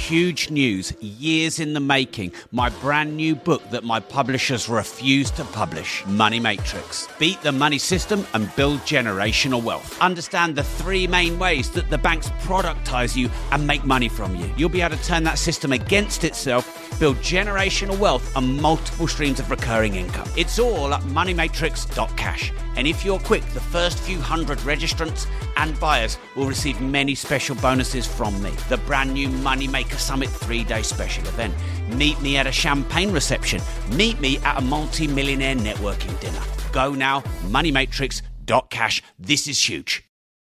huge news, years in the making, my brand new book that my publishers refuse to publish, Money Matrix. Beat the money system and build generational wealth. Understand the three main ways that the banks productize you and make money from you. You'll be able to turn that system against itself, build generational wealth and multiple streams of recurring income. It's all at moneymatrix.cash. And if you're quick, the first few hundred registrants and buyers will receive many special bonuses from me. The brand new Moneymaker Summit 3-day special event. Meet me at a champagne reception. Meet me at a multi-millionaire networking dinner. Go now, moneymatrix.cash. This is huge.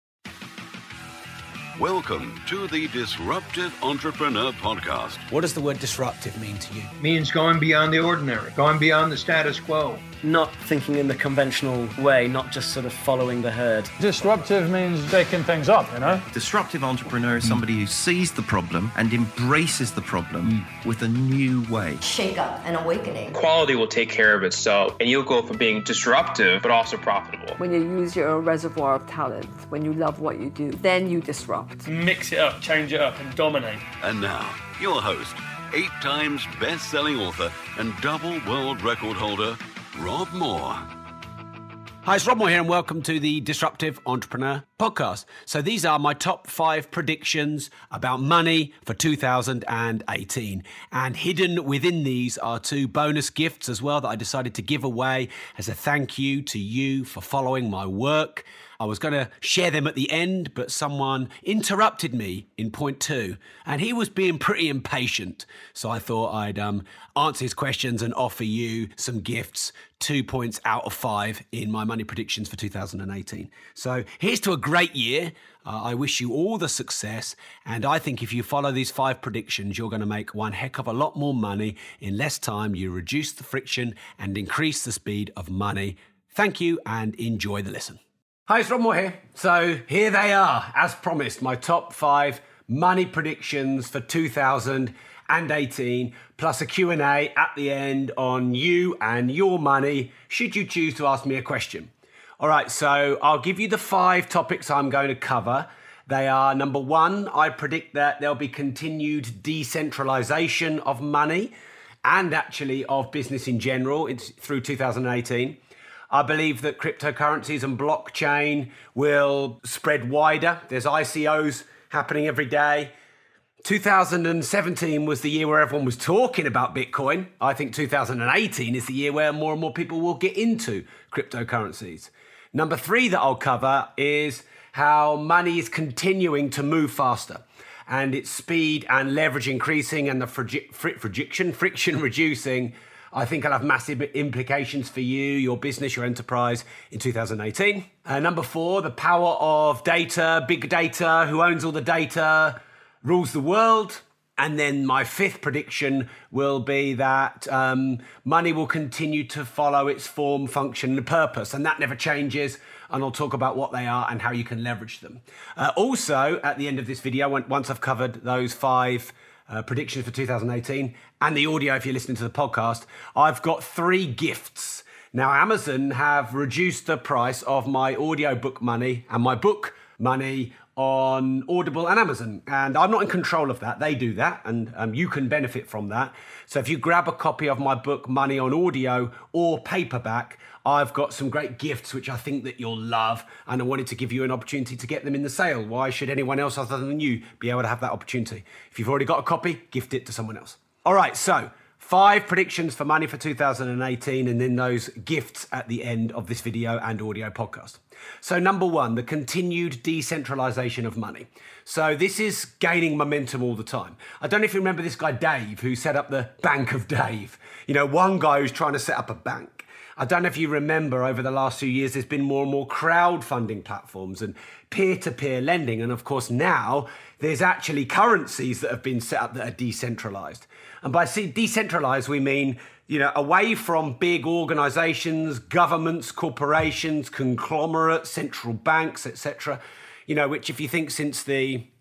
Welcome to the Disruptive Entrepreneur Podcast. What does the word disruptive mean to you? Means going beyond the ordinary, going beyond the status quo. Not thinking in the conventional way, not just sort of following the herd. Disruptive means shaking things up, you know? Disruptive entrepreneur is somebody who sees the problem and embraces the problem with a new way. Shake up and awakening. Quality will take care of itself, and you'll go from being disruptive but also profitable. When you use your reservoir of talent, when you love what you do, then you disrupt. Mix it up, change it up, and dominate. And now, your host, 8 times best-selling author and double world record holder, Rob Moore. Hi, it's Rob Moore here and welcome to the Disruptive Entrepreneur Podcast. So these are my top 5 predictions about money for 2018. And hidden within these are 2 bonus gifts as well that I decided to give away as a thank you to you for following my work. I was going to share them at the end, but someone interrupted me in point 2, and he was being pretty impatient. So I thought I'd answer his questions and offer you some gifts, 2 points out of 5 in my money predictions for 2018. So here's to a great year. I wish you all the success, and I think if you follow these 5 predictions, you're going to make one heck of a lot more money in less time. You reduce the friction and increase the speed of money. Thank you, and enjoy the listen. Hi, it's Rob Moore here. So here they are, as promised, my top 5 money predictions for 2018, plus a Q&A at the end on you and your money, should you choose to ask me a question. All right, so I'll give you the 5 topics I'm going to cover. They are, number 1, I predict that there'll be continued decentralization of money and actually of business in general through 2018. I believe that cryptocurrencies and blockchain will spread wider. There's ICOs happening every day. 2017 was the year where everyone was talking about Bitcoin. I think 2018 is the year where more and more people will get into cryptocurrencies. Number 3 that I'll cover is how money is continuing to move faster and its speed and leverage increasing and the friction reducing. I think I'll have massive implications for you, your business, your enterprise in 2018. Number 4, the power of data, big data, who owns all the data, rules the world. And then my 5th prediction will be that money will continue to follow its form, function, and purpose. And that never changes. And I'll talk about what they are and how you can leverage them. Also, at the end of this video, once I've covered those 5 predictions for 2018 and the audio if you're listening to the podcast, I've got 3 gifts. Now, Amazon have reduced the price of my audiobook money and my book money on Audible and Amazon. And I'm not in control of that. They do that, and you can benefit from that. So if you grab a copy of my book, Money on Audio or paperback, I've got some great gifts which I think that you'll love, and I wanted to give you an opportunity to get them in the sale. Why should anyone else other than you be able to have that opportunity? If you've already got a copy, gift it to someone else. All right, so 5 predictions for money for 2018, and then those gifts at the end of this video and audio podcast. So number 1, the continued decentralization of money. So this is gaining momentum all the time. I don't know if you remember this guy, Dave, who set up the Bank of Dave. You know, one guy who's trying to set up a bank. I don't know if you remember over the last few years, there's been more and more crowdfunding platforms and peer-to-peer lending. And of course, now there's actually currencies that have been set up that are decentralized. And by decentralized, we mean, away from big organizations, governments, corporations, conglomerates, central banks, etc., which if you think since the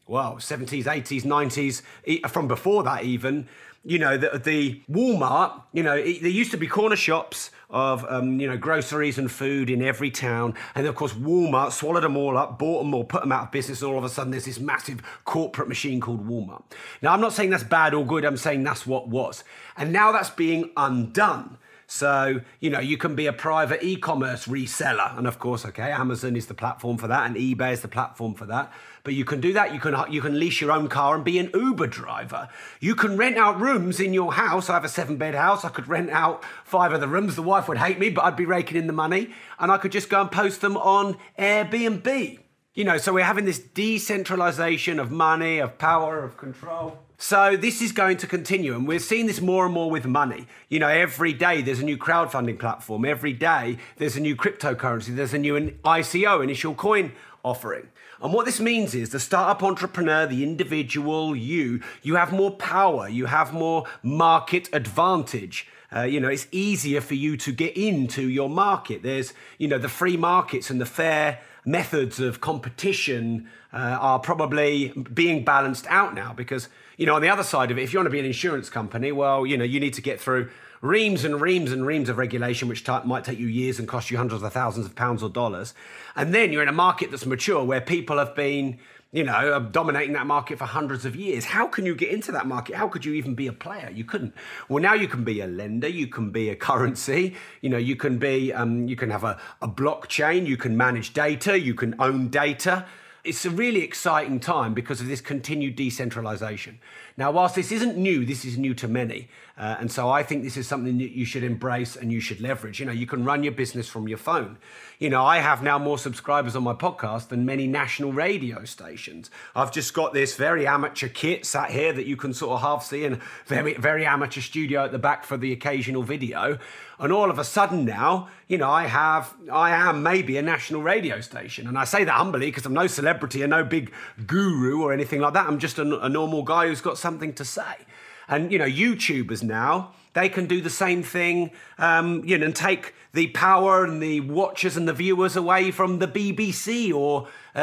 well, 70s, 80s, 90s, from before that even, you know, the Walmart, you know, there used to be corner shops of, you know, groceries and food in every town. And of course, Walmart swallowed them all up, bought them all, put them out of business. And all of a sudden, there's this massive corporate machine called Walmart. Now, I'm not saying that's bad or good. I'm saying that's what was. And now that's being undone. So, you know, you can be a private e-commerce reseller. And of course, okay, Amazon is the platform for that and eBay is the platform for that. But you can do that. You can lease your own car and be an Uber driver. You can rent out rooms in your house. I have a 7-bed house. I could rent out 5 of the rooms. The wife would hate me, but I'd be raking in the money. And I could just go and post them on Airbnb. You know, so we're having this decentralization of money, of power, of control. So this is going to continue, and we're seeing this more and more with money. You know, every day there's a new crowdfunding platform. Every day there's a new cryptocurrency. There's a new ICO, initial coin offering. And what this means is the startup entrepreneur, the individual, you have more power. You have more market advantage. You know, it's easier for you to get into your market. There's, you know, the free markets and the fair methods of competition are probably being balanced out now because, you know, on the other side of it, if you want to be an insurance company, well, you know, you need to get through reams and reams and reams of regulation, which might take you years and cost you hundreds of thousands of pounds or dollars. And then you're in a market that's mature where people have been, you know, dominating that market for hundreds of years. How can you get into that market? How could you even be a player? You couldn't. Well, now you can be a lender. You can be a currency. You know, you can be, you can have a blockchain. You can manage data. You can own data. It's a really exciting time because of this continued decentralization. Now, whilst this isn't new, this is new to many. And so I think this is something that you should embrace and you should leverage. You know, you can run your business from your phone. You know, I have now more subscribers on my podcast than many national radio stations. I've just got this very amateur kit sat here that you can sort of half see, and very, very amateur studio at the back for the occasional video. And all of a sudden now, you know, I am maybe a national radio station. And I say that humbly because I'm no celebrity and no big guru or anything like that. I'm just a normal guy who's got something to say. And, you know, YouTubers now, they can do the same thing, you know, and take the power and the watchers and the viewers away from the BBC or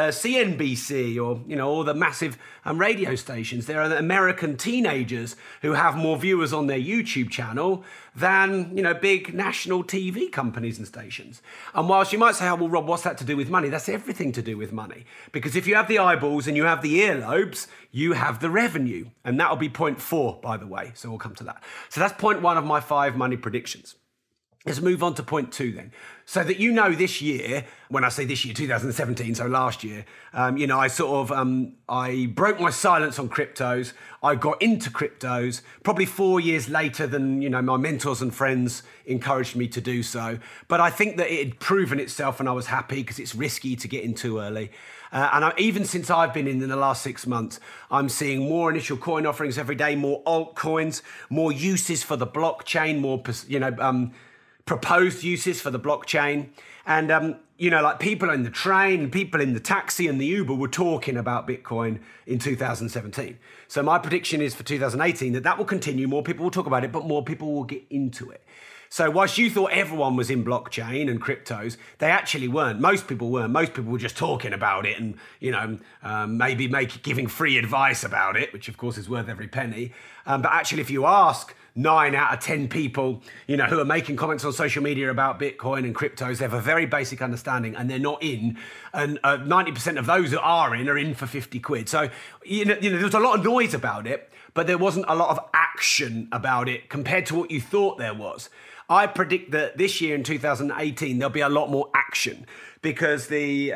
CNBC or, you know, all the massive radio stations. There are American teenagers who have more viewers on their YouTube channel than, you know, big national TV companies and stations. And whilst you might say, oh, well, Rob, what's that to do with money? That's everything to do with money. Because if you have the eyeballs and you have the earlobes, you have the revenue. And that'll be point 4, by the way. So we'll come to that. So that's point 1 of my 5 money predictions. Let's move on to point 2 then. So that you know this year, when I say this year, 2017, so last year, you know, I sort of, I broke my silence on cryptos. I got into cryptos probably 4 years later than, you know, my mentors and friends encouraged me to do so. But I think that it had proven itself and I was happy because it's risky to get in too early. Even since I've been in the last 6 months, I'm seeing more initial coin offerings every day, more altcoins, more uses for the blockchain, more, you know, proposed uses for the blockchain. And, you know, like people in the train, people in the taxi and the Uber were talking about Bitcoin in 2017. So my prediction is for 2018 that will continue. More people will talk about it, but more people will get into it. So whilst you thought everyone was in blockchain and cryptos, they actually weren't. Most people weren't. Most people were just talking about it and, you know, maybe giving free advice about it, which of course is worth every penny. But actually, if you ask 9 out of 10 people, you know, who are making comments on social media about Bitcoin and cryptos, they have a very basic understanding and they're not in. And 90% of those that are in for 50 quid. So, you know, there was a lot of noise about it, but there wasn't a lot of action about it compared to what you thought there was. I predict that this year in 2018, there'll be a lot more action because the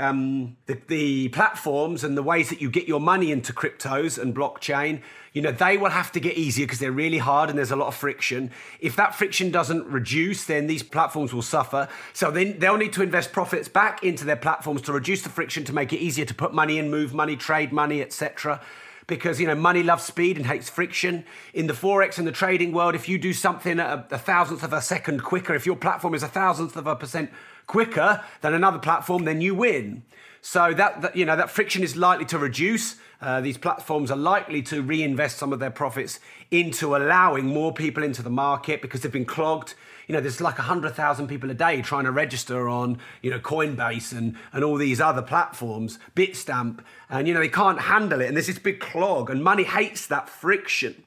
platforms and the ways that you get your money into cryptos and blockchain, you know, they will have to get easier because they're really hard and there's a lot of friction. If that friction doesn't reduce, then these platforms will suffer. So then they'll need to invest profits back into their platforms to reduce the friction, to make it easier to put money in, move money, trade money, etc. Because, you know, money loves speed and hates friction. In the Forex and the trading world, if you do something at a thousandth of a second quicker, if your platform is 1,000th of a percent quicker than another platform, then you win. So that friction is likely to reduce. These platforms are likely to reinvest some of their profits into allowing more people into the market because they've been clogged. There's like 100,000 people a day trying to register on, Coinbase and all these other platforms, Bitstamp, and, they can't handle it. And there's this big clog, and money hates that friction.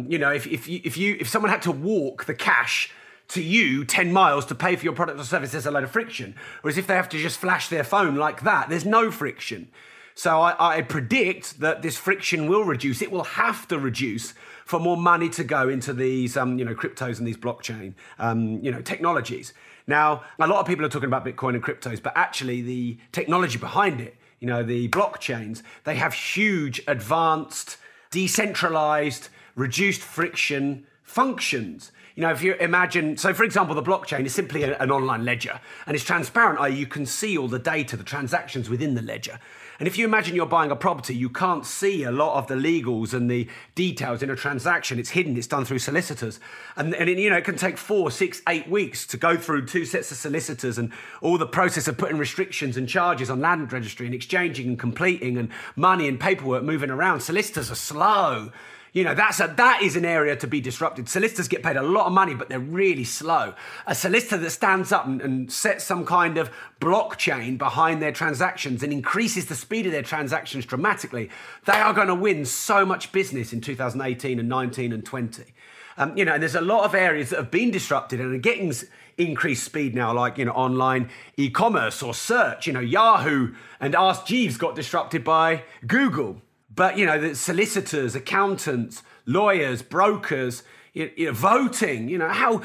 If someone had to walk the cash to you 10 miles to pay for your product or service, there's a load of friction. Whereas if they have to just flash their phone like that, there's no friction. So I predict that this friction will reduce. It will have to reduce for more money to go into these, cryptos and these blockchain, technologies. Now, a lot of people are talking about Bitcoin and cryptos, but actually the technology behind it, the blockchains, they have huge, advanced, decentralized, reduced friction functions. If you imagine, so for example, the blockchain is simply an online ledger, and it's transparent, i.e. you can see all the data, the transactions within the ledger. And if you imagine you're buying a property, you can't see a lot of the legals and the details in a transaction. It's hidden, it's done through solicitors. And it can take 4, 6, 8 weeks to go through 2 sets of solicitors and all the process of putting restrictions and charges on land registry and exchanging and completing and money and paperwork moving around. Solicitors are slow. That is an area to be disrupted. Solicitors get paid a lot of money, but they're really slow. A solicitor that stands up and sets some kind of blockchain behind their transactions and increases the speed of their transactions dramatically, they are going to win so much business in 2018 and 19 and 20. And there's a lot of areas that have been disrupted and are getting increased speed now, like, online e-commerce or search. Yahoo and Ask Jeeves got disrupted by Google. But, the solicitors, accountants, lawyers, brokers, voting, how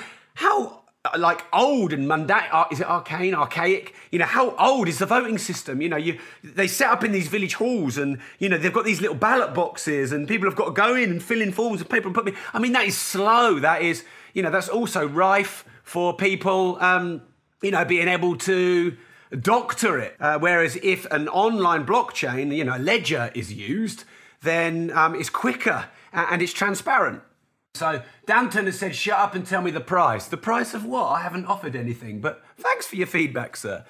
like old and mundane, is it archaic? How old is the voting system? They set up in these village halls and, they've got these little ballot boxes and people have got to go in and fill in forms of paper and put me. I mean, that is slow. That is, that's also rife for people, being able to doctor it. Whereas if an online blockchain, a ledger is used, then it's quicker and it's transparent. So Danton has said, shut up and tell me the price. The price of what? I haven't offered anything, but thanks for your feedback, sir.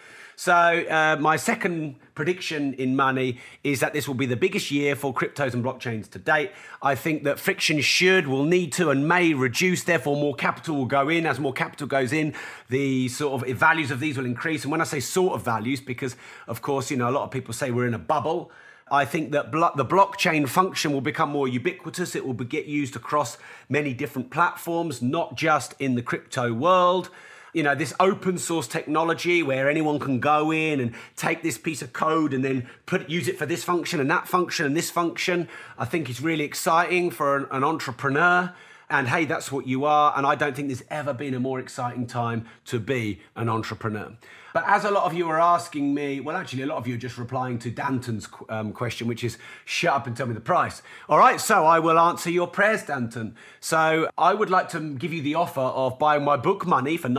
So my second prediction in money is that this will be the biggest year for cryptos and blockchains to date. I think that friction will need to and may reduce, therefore more capital will go in. As more capital goes in, the sort of values of these will increase. And when I say sort of values, because of course, a lot of people say we're in a bubble, I think that the blockchain function will become more ubiquitous. It will get used across many different platforms, not just in the crypto world. This open source technology where anyone can go in and take this piece of code and then use it for this function and that function and this function, I think is really exciting for an entrepreneur. And hey, that's what you are. And I don't think there's ever been a more exciting time to be an entrepreneur. But as a lot of you are asking me, well, actually, a lot of you are just replying to Danton's question, which is, shut up and tell me the price. All right, so I will answer your prayers, Danton. So I would like to give you the offer of buying my book Money for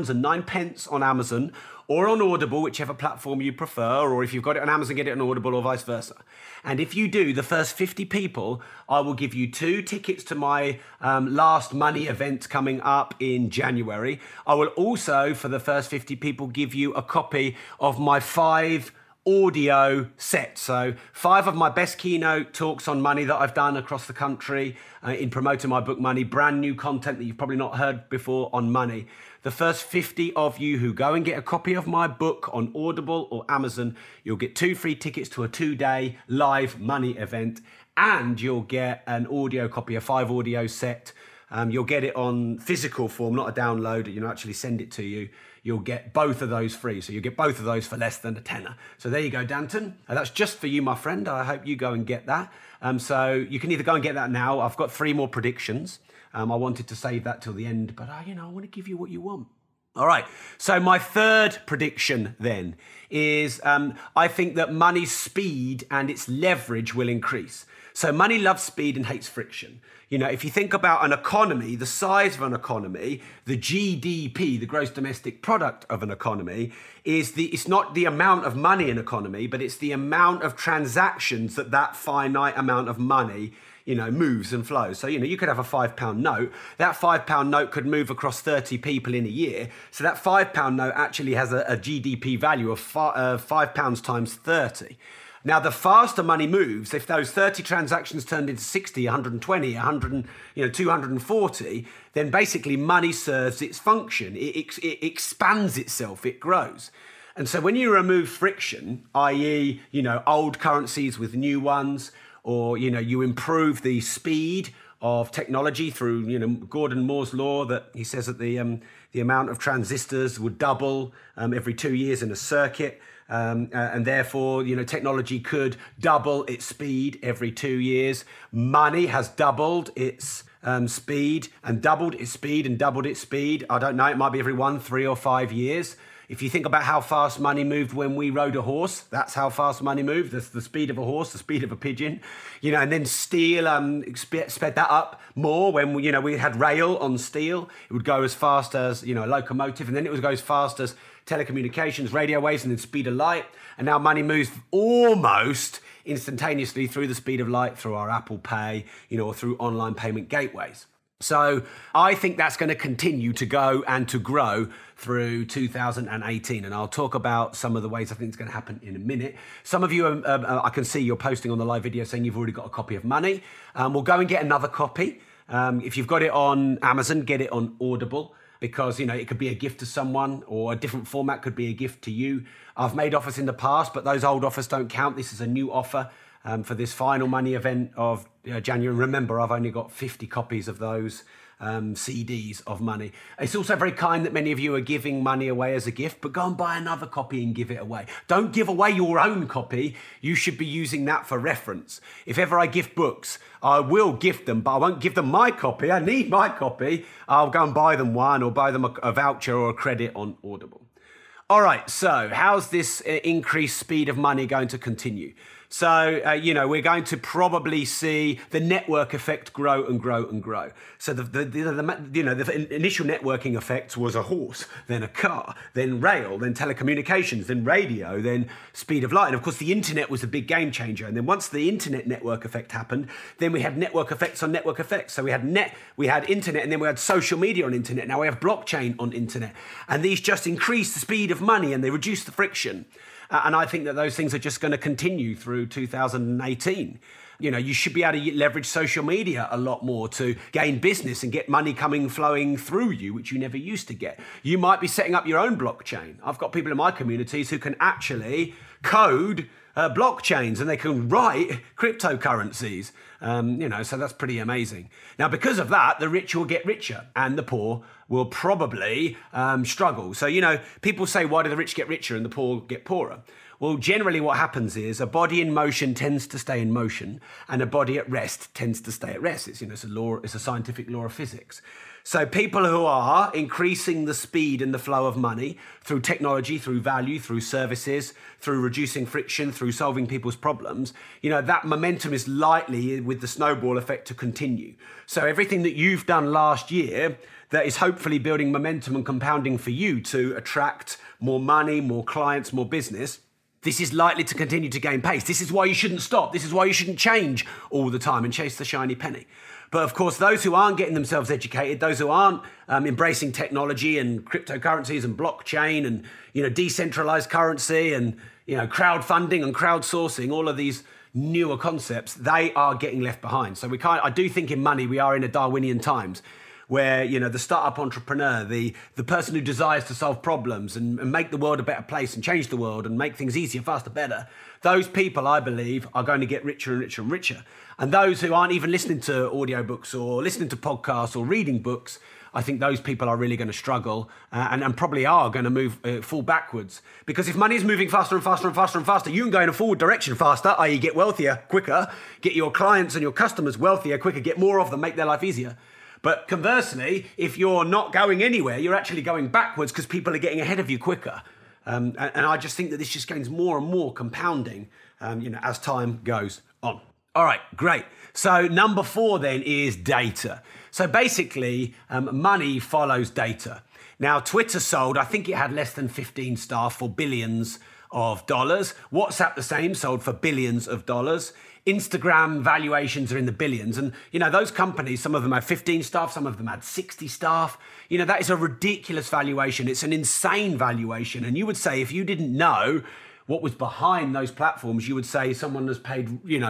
£9.09 on Amazon or on Audible, whichever platform you prefer, or if you've got it on Amazon, get it on Audible or vice versa. And if you do, the first 50 people, I will give you 2 tickets to my last money event coming up in January. I will also, for the first 50 people, give you a copy of my 5 audio set. So 5 of my best keynote talks on money that I've done across the country in promoting my book Money, brand new content that you've probably not heard before on money. The first 50 of you who go and get a copy of my book on Audible or Amazon, you'll get 2 free tickets to a 2-day live money event, and you'll get an audio copy, a 5 audio set. You'll get it on physical form, not a download. You'll actually send it to you. You'll get both of those free. So you'll get both of those for less than a tenner. So there you go, Danton. That's just for you, my friend. I hope you go and get that. So you can either go and get that now. I've got 3 more predictions. I wanted to save that till the end, but I want to give you what you want. All right. So my third prediction then is I think that money's speed and its leverage will increase. So money loves speed and hates friction. If you think about an economy, the size of an economy, the GDP, the gross domestic product of an economy, it's not the amount of money in an economy, but it's the amount of transactions that finite amount of money moves and flows. So, you could have a £5 note. That £5 note could move across 30 people in a year. So that £5 note actually has a GDP value of £5 times 30. Now, the faster money moves, if those 30 transactions turned into 60, 120, 100, 240, then basically money serves its function. It expands itself, it grows. And so when you remove friction, i.e., old currencies with new ones, or, you improve the speed of technology through, Gordon Moore's law that he says that the amount of transistors would double every 2 years in a circuit. And therefore, technology could double its speed every 2 years. Money has doubled its speed and doubled its speed and doubled its speed. I don't know, it might be every 1, 3 or 5 years. If you think about how fast money moved when we rode a horse, that's how fast money moved. That's the speed of a horse, the speed of a pigeon, and then steel sped that up more when we had rail on steel. It would go as fast as, a locomotive, and then it would go as fast as telecommunications, radio waves, and then speed of light. And now money moves almost instantaneously through the speed of light, through our Apple Pay, or through online payment gateways. So I think that's going to continue to go and to grow through 2018. And I'll talk about some of the ways I think it's going to happen in a minute. Some of you, I can see you're posting on the live video saying you've already got a copy of Money. We'll go and get another copy. If you've got it on Amazon, get it on Audible, because, it could be a gift to someone, or a different format could be a gift to you. I've made offers in the past, but those old offers don't count. This is a new offer for this final Money event of January. Remember, I've only got 50 copies of those CDs of Money. It's also very kind that many of you are giving money away as a gift, but go and buy another copy and give it away. Don't give away your own copy. You should be using that for reference. If ever I gift books, I will gift them, but I won't give them my copy. I need my copy. I'll go and buy them one, or buy them a voucher or a credit on Audible. All right, so how's this increased speed of money going to continue? So, we're going to probably see the network effect grow and grow and grow. So the initial networking effect was a horse, then a car, then rail, then telecommunications, then radio, then speed of light. And of course, the internet was a big game changer. And then once the internet network effect happened, then we had network effects on network effects. So we had internet, and then we had social media on internet. Now we have blockchain on internet. And these just increase the speed of money and they reduce the friction. And I think that those things are just going to continue through 2018. You should be able to leverage social media a lot more to gain business and get money flowing through you, which you never used to get. You might be setting up your own blockchain. I've got people in my communities who can actually code blockchains, and they can write cryptocurrencies. So that's pretty amazing. Now, because of that, the rich will get richer and the poor will probably struggle. So, people say, why do the rich get richer and the poor get poorer? Well, generally what happens is a body in motion tends to stay in motion, and a body at rest tends to stay at rest. It's a scientific law of physics. So people who are increasing the speed and the flow of money through technology, through value, through services, through reducing friction, through solving people's problems, that momentum is likely with the snowball effect to continue. So everything that you've done last year that is hopefully building momentum and compounding for you to attract more money, more clients, more business, this is likely to continue to gain pace. This is why you shouldn't stop. This is why you shouldn't change all the time and chase the shiny penny. But of course, those who aren't getting themselves educated, those who aren't embracing technology and cryptocurrencies and blockchain and decentralized currency and crowdfunding and crowdsourcing, all of these newer concepts, they are getting left behind. So I do think in Money we are in a Darwinian times, where the startup entrepreneur, the person who desires to solve problems and make the world a better place and change the world and make things easier, faster, better, those people, I believe, are going to get richer and richer and richer. And those who aren't even listening to audiobooks or listening to podcasts or reading books, I think those people are really going to struggle and probably are going to fall backwards. Because if money is moving faster and faster and faster and faster, you can go in a forward direction faster, i.e. get wealthier quicker, get your clients and your customers wealthier quicker, get more of them, make their life easier. But conversely, if you're not going anywhere, you're actually going backwards because people are getting ahead of you quicker. And I just think that this just gains more and more compounding, as time goes on. All right, great. So number 4 then is data. So basically, money follows data. Now, Twitter sold, I think it had less than 15 staff for billions of dollars. WhatsApp the same, sold for billions of dollars. Instagram valuations are in the billions. And, those companies, some of them had 15 staff, some of them had 60 staff. That is a ridiculous valuation. It's an insane valuation. And you would say, if you didn't know what was behind those platforms, you would say someone has paid,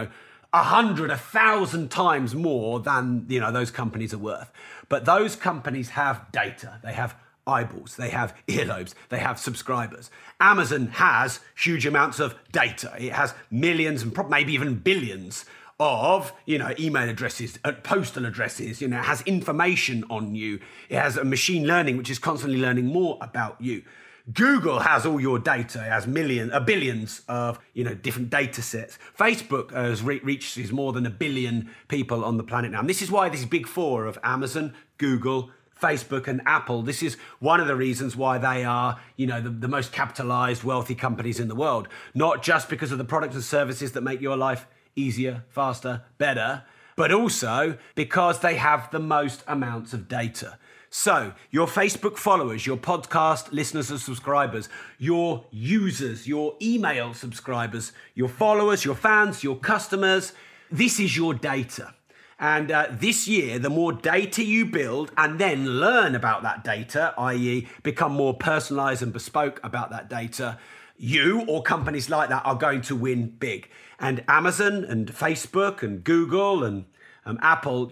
100, 1,000 times more than, those companies are worth. But those companies have data. They have eyeballs, they have earlobes, they have subscribers. Amazon has huge amounts of data. It has millions and maybe even billions of, email addresses, postal addresses. It has information on you. It has a machine learning, which is constantly learning more about you. Google has all your data. It has billions of, different data sets. Facebook has reaches more than 1 billion people on the planet now. And this is why this big four of Amazon, Google, Facebook and Apple, this is one of the reasons why they are, the most capitalized, wealthy companies in the world. Not just because of the products and services that make your life easier, faster, better, but also because they have the most amounts of data. So your Facebook followers, your podcast listeners and subscribers, your users, your email subscribers, your followers, your fans, your customers, this is your data. And this year, the more data you build and then learn about that data, i.e. become more personalized and bespoke about that data, you or companies like that are going to win big. And Amazon and Facebook and Google and Apple,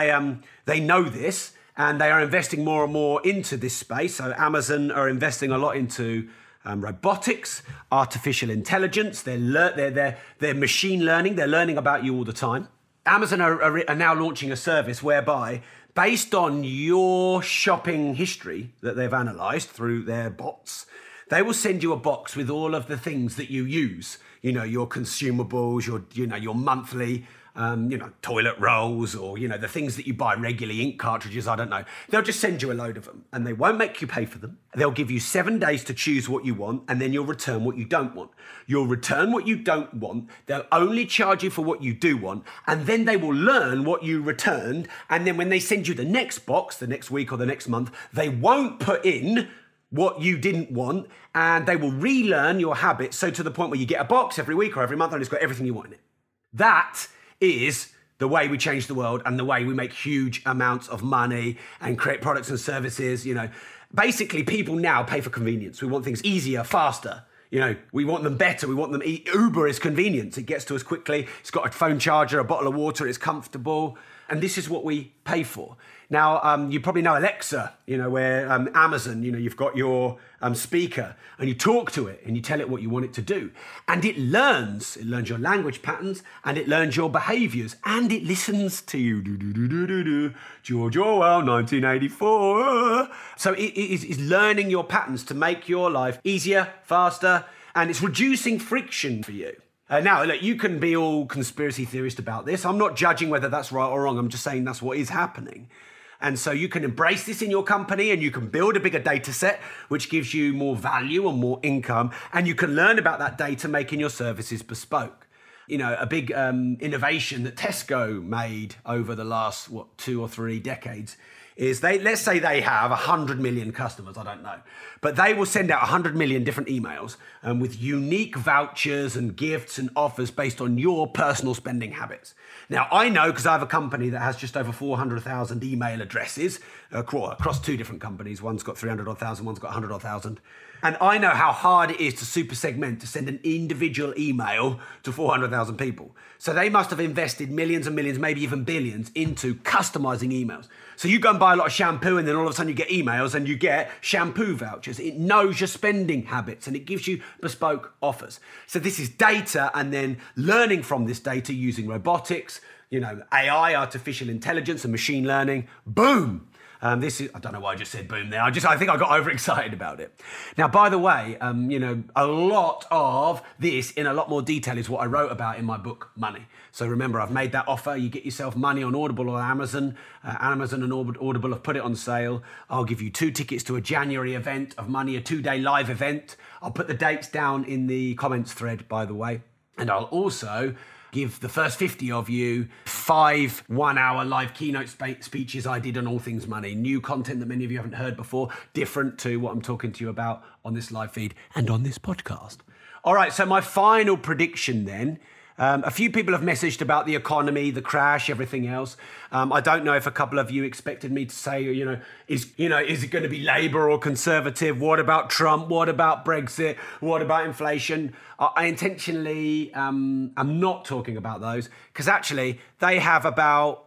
they know this and they are investing more and more into this space. So Amazon are investing a lot into robotics, artificial intelligence, they're machine learning, they're learning about you all the time. Amazon are now launching a service whereby, based on your shopping history that they've analysed through their bots, they will send you a box with all of the things that you use. Your consumables, your monthly, toilet rolls, or, the things that you buy regularly, ink cartridges, I don't know. They'll just send you a load of them and they won't make you pay for them. They'll give you 7 days to choose what you want and then you'll return what you don't want. You'll return what you don't want. They'll only charge you for what you do want. And then they will learn what you returned. And then when they send you the next box, the next week or the next month, they won't put in what you didn't want, and they will relearn your habits. So to the point where you get a box every week or every month and it's got everything you want in it. That is the way we change the world and the way we make huge amounts of money and create products and services. Basically people now pay for convenience. We want things easier, faster. We want them better. We want them. Uber is convenience. It gets to us quickly. It's got a phone charger, a bottle of water. It's comfortable. And this is what we pay for. Now, you probably know Alexa, where Amazon, you've got your speaker and you talk to it and you tell it what you want it to do. And it learns your language patterns and it learns your behaviors and it listens to you. George Orwell, 1984. So it is learning your patterns to make your life easier, faster, and it's reducing friction for you. Now, look, you can be all conspiracy theorist about this. I'm not judging whether that's right or wrong. I'm just saying that's what is happening. And so you can embrace this in your company and you can build a bigger data set, which gives you more value and more income. And you can learn about that data, making your services bespoke. A big innovation that Tesco made over the last, 2 or 3 decades is let's say they have 100 million customers, I don't know, but they will send out 100 million different emails with unique vouchers and gifts and offers based on your personal spending habits. Now, I know because I have a company that has just over 400,000 email addresses across 2 different companies. One's got 300,000, one's got 100,000. And I know how hard it is to super segment, to send an individual email to 400,000 people. So they must have invested millions and millions, maybe even billions, into customizing emails. So you go and buy a lot of shampoo and then all of a sudden you get emails and you get shampoo vouchers. It knows your spending habits and it gives you bespoke offers. So this is data and then learning from this data using robotics, AI, artificial intelligence and machine learning. Boom! I don't know why I just said boom there. I think I got overexcited about it. Now, by the way, a lot of this in a lot more detail is what I wrote about in my book, Money. So remember, I've made that offer. You get yourself money on Audible or Amazon. Amazon and Audible have put it on sale. I'll give you 2 tickets to a January event of Money, a 2-day live event. I'll put the dates down in the comments thread, by the way. And I'll also give the first 50 of you 5 one-hour live keynote speeches I did on all things money. New content that many of you haven't heard before, different to what I'm talking to you about on this live feed and on this podcast. All right, so my final prediction then, A few people have messaged about the economy, the crash, everything else. I don't know if a couple of you expected me to say, is it going to be Labour or Conservative? What about Trump? What about Brexit? What about inflation? I intentionally am not talking about those because actually they have about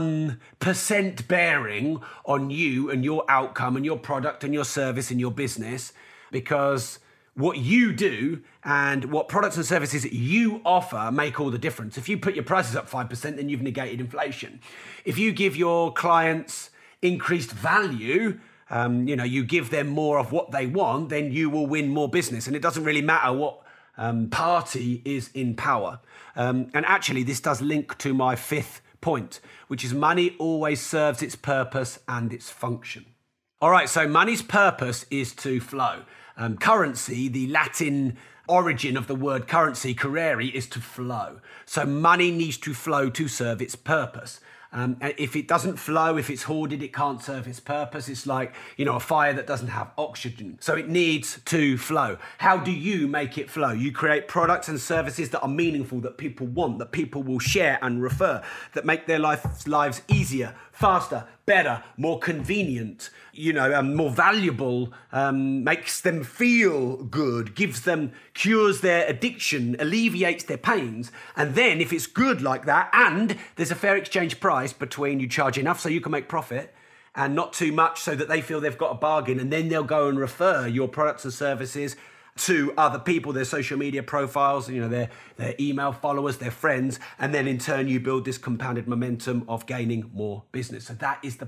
1% bearing on you and your outcome and your product and your service and your business, because what you do and what products and services you offer make all the difference. If you put your prices up 5%, then you've negated inflation. If you give your clients increased value, you give them more of what they want, then you will win more business. And it doesn't really matter what party is in power. And actually, this does link to my fifth point, which is money always serves its purpose and its function. All right, so money's purpose is to flow. Currency, the Latin origin of the word currency, currere, is to flow. So money needs to flow to serve its purpose. And if it doesn't flow, if it's hoarded, it can't serve its purpose. It's like, a fire that doesn't have oxygen. So it needs to flow. How do you make it flow? You create products and services that are meaningful, that people want, that people will share and refer, that make their lives easier, faster, better, more convenient, more valuable, makes them feel good, cures their addiction, alleviates their pains. And then if it's good like that, and there's a fair exchange price between you charge enough so you can make profit and not too much so that they feel they've got a bargain, and then they'll go and refer your products and services to other people, their social media profiles, their email followers, their friends, and then in turn you build this compounded momentum of gaining more business. So that is the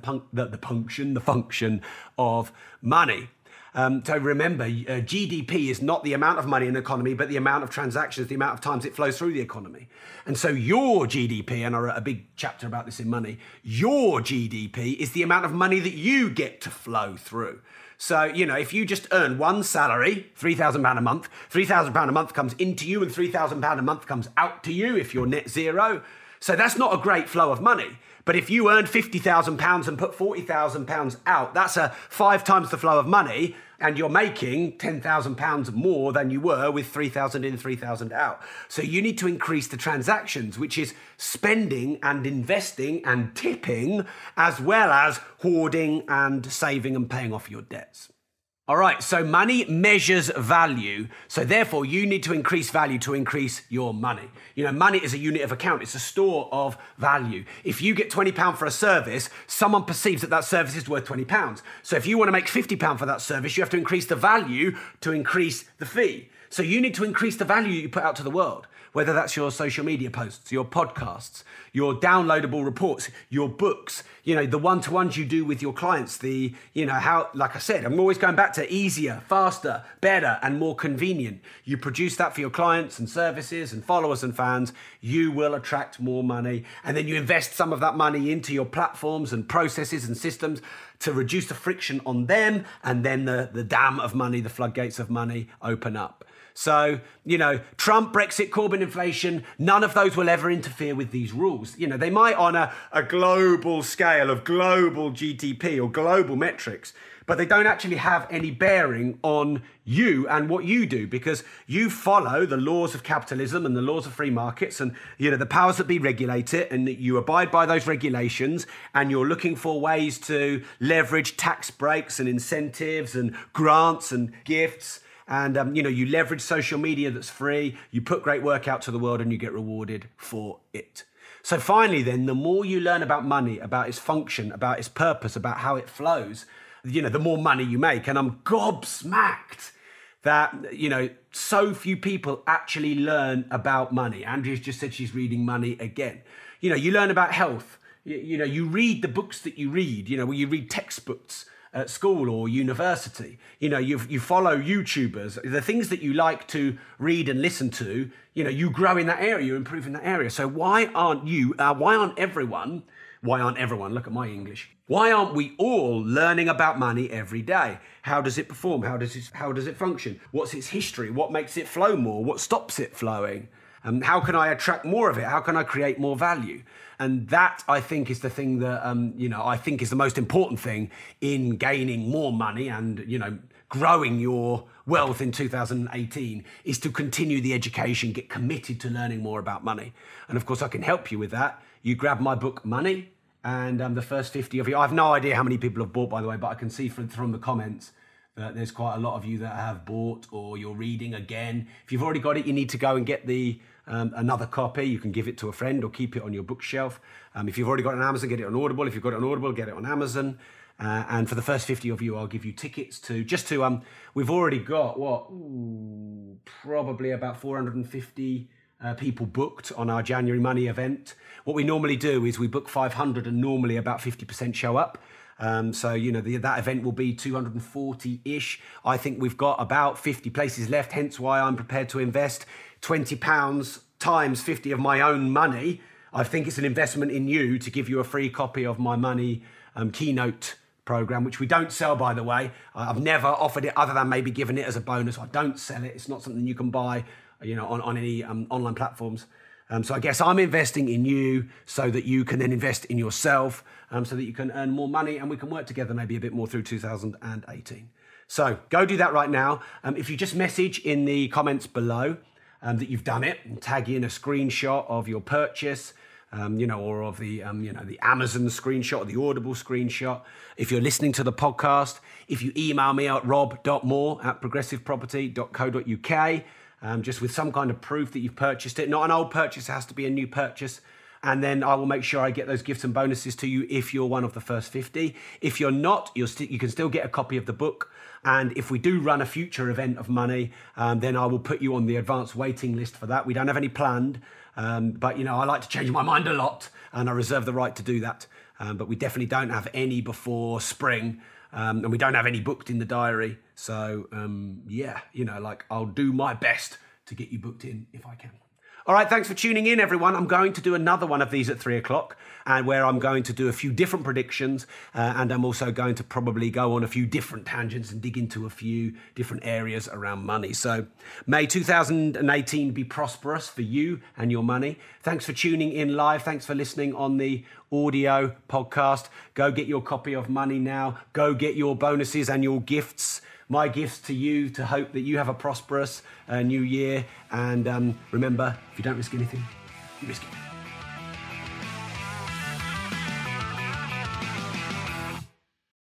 function of money. So remember, GDP is not the amount of money in the economy, but the amount of transactions, the amount of times it flows through the economy. And so your GDP, and I wrote a big chapter about this in Money, your GDP is the amount of money that you get to flow through. So, if you just earn one salary, £3,000 a month, £3,000 a month comes into you and £3,000 a month comes out to you if you're net zero. So that's not a great flow of money. But if you earn £50,000 and put £40,000 out, that's 5 times the flow of money, and you're making £10,000 more than you were with 3,000 in, 3,000 out. So you need to increase the transactions, which is spending and investing and tipping, as well as hoarding and saving and paying off your debts. All right, so money measures value. So therefore, you need to increase value to increase your money. Money is a unit of account. It's a store of value. If you get £20 for a service, someone perceives that service is worth £20. So if you want to make £50 for that service, you have to increase the value to increase the fee. So you need to increase the value you put out to the world, whether that's your social media posts, your podcasts, your downloadable reports, your books, the one-to-ones you do with your clients, like I said, I'm always going back to easier, faster, better, and more convenient. You produce that for your clients and services and followers and fans, you will attract more money. And then you invest some of that money into your platforms and processes and systems to reduce the friction on them. And then the dam of money, the floodgates of money open up. So, Trump, Brexit, Corbyn, inflation, none of those will ever interfere with these rules. They might on a global scale of global GDP or global metrics, but they don't actually have any bearing on you and what you do, because you follow the laws of capitalism and the laws of free markets and, the powers that be regulate it, and you abide by those regulations, and you're looking for ways to leverage tax breaks and incentives and grants and gifts. And, you leverage social media that's free, you put great work out to the world, and you get rewarded for it. So finally, then, the more you learn about money, about its function, about its purpose, about how it flows, the more money you make. And I'm gobsmacked that, so few people actually learn about money. Andrea's just said she's reading Money again. You learn about health. You read the books that you read, where you read textbooks at school or university. You follow YouTubers, the things that you like to read and listen to, you grow in that area, you improve in that area. So why aren't everyone, look at my English, why aren't we all learning about money every day? How does it perform? How does it function? What's its history? What makes it flow more? What stops it flowing? How can I attract more of it? How can I create more value? And that, I think, is the thing that, I think is the most important thing in gaining more money and, growing your wealth in 2018 is to continue the education, get committed to learning more about money. And of course, I can help you with that. You grab my book, Money, and the first 50 of you, I have no idea how many people have bought, by the way, but I can see from the comments that there's quite a lot of you that have bought or you're reading again. If you've already got it, you need to go and get the another copy. You can give it to a friend or keep it on your bookshelf. If you've already got it on Amazon, get it on Audible. If you've got it on Audible, get it on Amazon. And for the first 50 of you, I'll give you tickets to, we've already got, probably about 450 people booked on our January Money event. What we normally do is we book 500 and normally about 50% show up. So, that event will be 240-ish. I think we've got about 50 places left, hence why I'm prepared to invest £20 times 50 of my own money. I think it's an investment in you to give you a free copy of my Money keynote program, which we don't sell, by the way. I've never offered it other than maybe giving it as a bonus. I don't sell it. It's not something you can buy, on any online platforms. So I guess I'm investing in you so that you can then invest in yourself, so that you can earn more money and we can work together maybe a bit more through 2018. So go do that right now. If you just message in the comments below that you've done it and tag in a screenshot of your purchase, or of the Amazon screenshot or the Audible screenshot. If you're listening to the podcast, if you email me at rob.moore@progressiveproperty.co.uk, just with some kind of proof that you've purchased it. Not an old purchase, it has to be a new purchase. And then I will make sure I get those gifts and bonuses to you if you're one of the first 50. If you're not, you can still get a copy of the book. And if we do run a future event of Money, then I will put you on the advanced waiting list for that. We don't have any planned, but I like to change my mind a lot and I reserve the right to do that. But we definitely don't have any before spring. And we don't have any booked in the diary. So, I'll do my best to get you booked in if I can. All right, thanks for tuning in, everyone. I'm going to do another one of these at 3:00, and where I'm going to do a few different predictions, and I'm also going to probably go on a few different tangents and dig into a few different areas around money. So may 2018 be prosperous for you and your money. Thanks for tuning in live. Thanks for listening on the audio podcast. Go get your copy of Money now. Go get your bonuses and your gifts. My gifts to you to hope that you have a prosperous new year. And remember, if you don't risk anything, you risk it.